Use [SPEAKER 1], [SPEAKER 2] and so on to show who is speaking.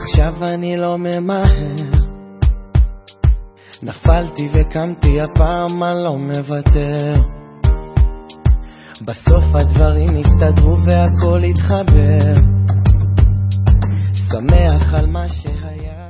[SPEAKER 1] עכשיו אני לא ממהר, נפלתי וקמתי, הפעם אני לא מוותר. בסוף הדברים הסתדרו והכל התחבר, שמח על מה שהיה.